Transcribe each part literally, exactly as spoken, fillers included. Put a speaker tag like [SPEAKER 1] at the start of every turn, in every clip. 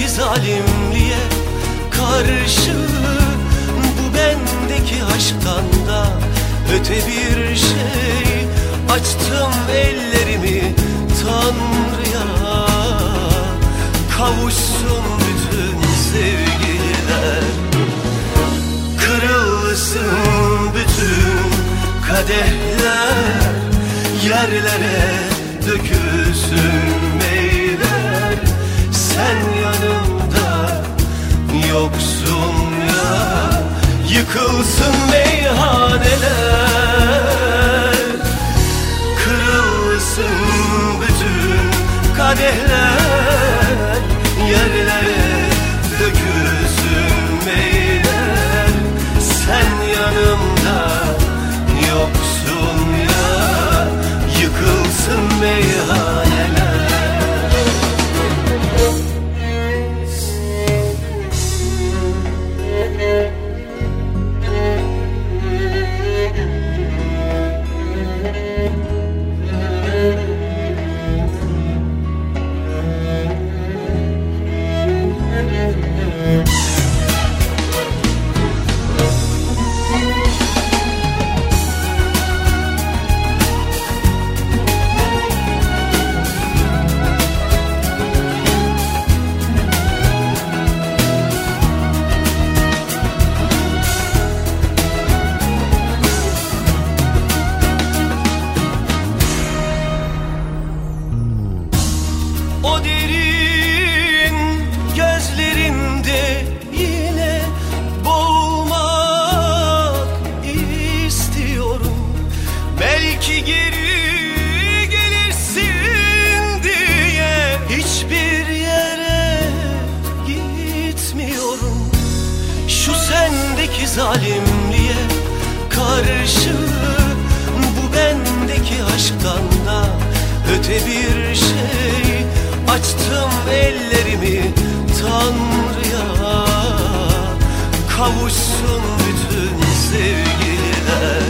[SPEAKER 1] sendeki zalimliğe karşı bu bendeki aşktan da öte bir şey. Açtım ellerimi Tanrı'ya, kavuşsun bütün sevgililer. Kırılsın bütün kadehler, yerlere dökülsün meyler. Sen yanımda yoksun ya, yıkılsın meyhaneler. Kırılsın bütün kadehler, yerlere dökülsün meyler. Sen yanımda yoksun ya, yıkılsın meyhaneler. O derin gözlerinde yine boğulmak istiyorum. Belki geri gelirsin diye hiçbir yere gitmiyorum. Şu sendeki zalimliğe karşı bu bendeki aşktan da öte bir şey. Açtım ellerimi Tanrı'ya, kavuşsun bütün sevgililer.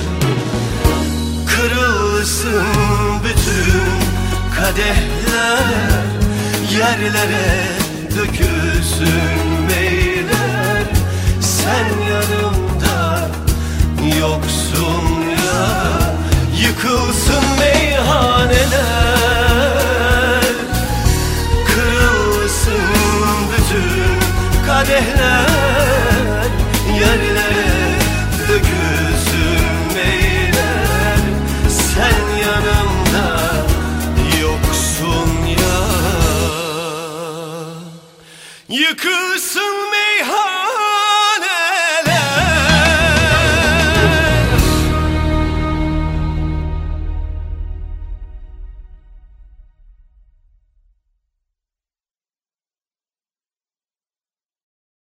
[SPEAKER 1] Kırılsın bütün kadehler, yerlere dökülsün meyler. Sen yanımda yoksun ya, yıkılsın meyhaneler. Kırılsın bütün kadehler,